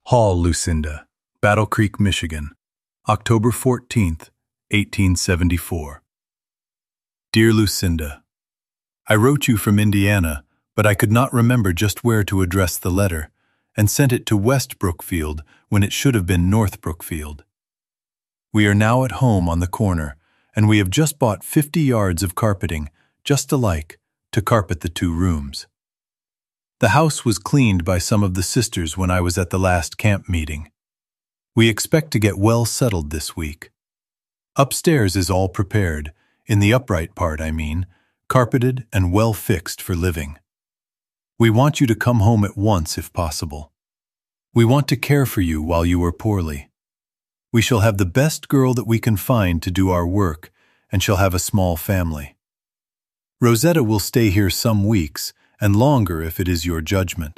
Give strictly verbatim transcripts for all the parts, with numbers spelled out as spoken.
Hall, Lucinda, Battle Creek, Michigan, October fourteenth, eighteen seventy-four. Dear Lucinda, I wrote you from Indiana, but I could not remember just where to address the letter, and sent it to West Brookfield when it should have been North Brookfield. We are now at home on the corner, and we have just bought fifty yards of carpeting, just alike, to carpet the two rooms. The house was cleaned by some of the sisters when I was at the last camp meeting. We expect to get well settled this week. Upstairs is all prepared, in the upright part, I mean, carpeted and well fixed for living. We want you to come home at once if possible. We want to care for you while you are poorly. We shall have the best girl that we can find to do our work, and shall have a small family. Rosetta will stay here some weeks, and longer if it is your judgment.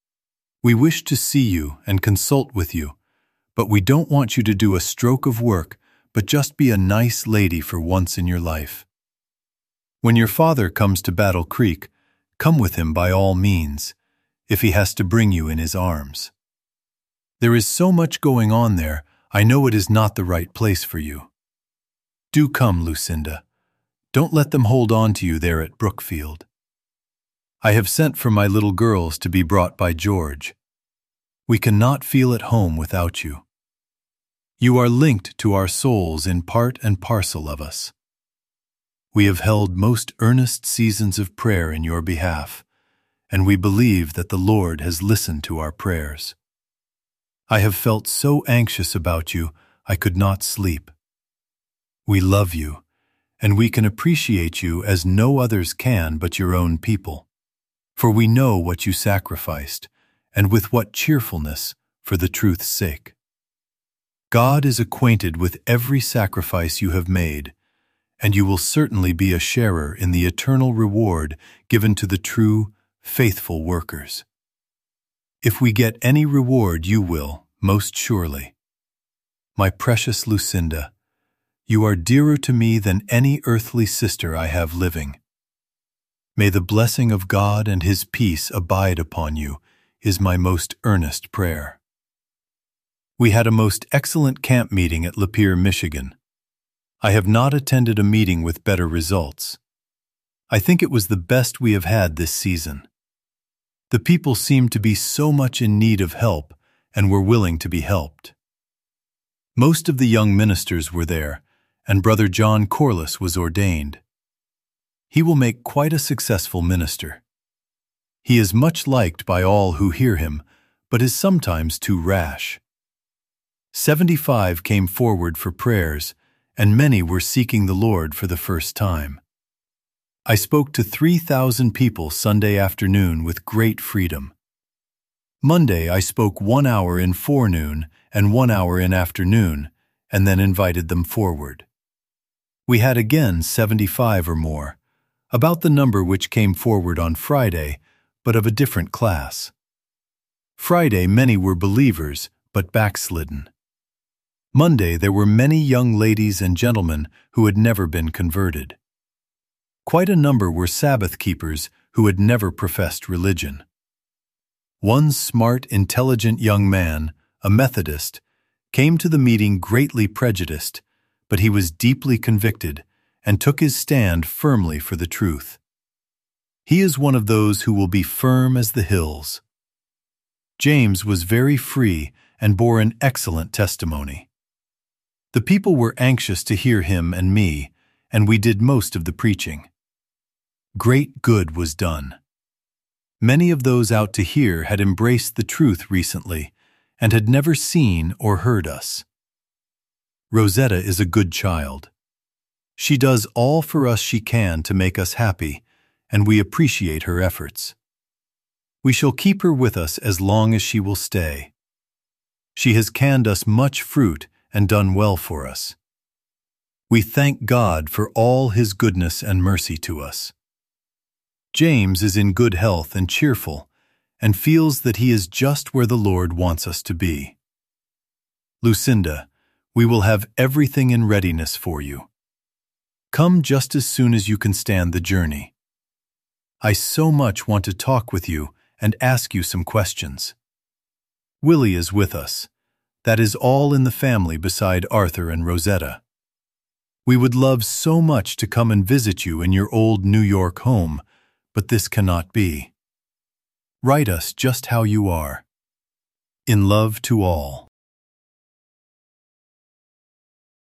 We wish to see you and consult with you, but we don't want you to do a stroke of work, but just be a nice lady for once in your life. When your father comes to Battle Creek, come with him by all means, if he has to bring you in his arms. There is so much going on there, I know it is not the right place for you. Do come, Lucinda. Don't let them hold on to you there at Brookfield. I have sent for my little girls to be brought by George. We cannot feel at home without you. You are linked to our souls in part and parcel of us. We have held most earnest seasons of prayer in your behalf, and we believe that the Lord has listened to our prayers. I have felt so anxious about you, I could not sleep. We love you, and we can appreciate you as no others can but your own people. For we know what you sacrificed, and with what cheerfulness, for the truth's sake. God is acquainted with every sacrifice you have made, and you will certainly be a sharer in the eternal reward given to the true, faithful workers. If we get any reward, you will, most surely. My precious Lucinda, you are dearer to me than any earthly sister I have living. May the blessing of God and His peace abide upon you, is my most earnest prayer. We had a most excellent camp meeting at Lapeer, Michigan. I have not attended a meeting with better results. I think it was the best we have had this season. The people seemed to be so much in need of help and were willing to be helped. Most of the young ministers were there, and Brother John Corliss was ordained. He will make quite a successful minister. He is much liked by all who hear him, but is sometimes too rash. Seventy-five came forward for prayers, and many were seeking the Lord for the first time. I spoke to three thousand people Sunday afternoon with great freedom. Monday I spoke one hour in forenoon and one hour in afternoon, and then invited them forward. We had again seventy-five or more, about the number which came forward on Friday, but of a different class. Friday many were believers, but backslidden. Monday there were many young ladies and gentlemen who had never been converted. Quite a number were Sabbath keepers who had never professed religion. One smart, intelligent young man, a Methodist, came to the meeting greatly prejudiced, but he was deeply convicted and took his stand firmly for the truth. He is one of those who will be firm as the hills. James was very free and bore an excellent testimony. The people were anxious to hear him and me, and we did most of the preaching. Great good was done. Many of those out to hear had embraced the truth recently and had never seen or heard us. Rosetta is a good child. She does all for us she can to make us happy, and we appreciate her efforts. We shall keep her with us as long as she will stay. She has canned us much fruit and done well for us. We thank God for all His goodness and mercy to us. James is in good health and cheerful, and feels that he is just where the Lord wants us to be. Lucinda, we will have everything in readiness for you. Come just as soon as you can stand the journey. I so much want to talk with you and ask you some questions. Willie is with us. That is all in the family beside Arthur and Rosetta. We would love so much to come and visit you in your old New York home, but this cannot be. Write us just how you are. In love to all.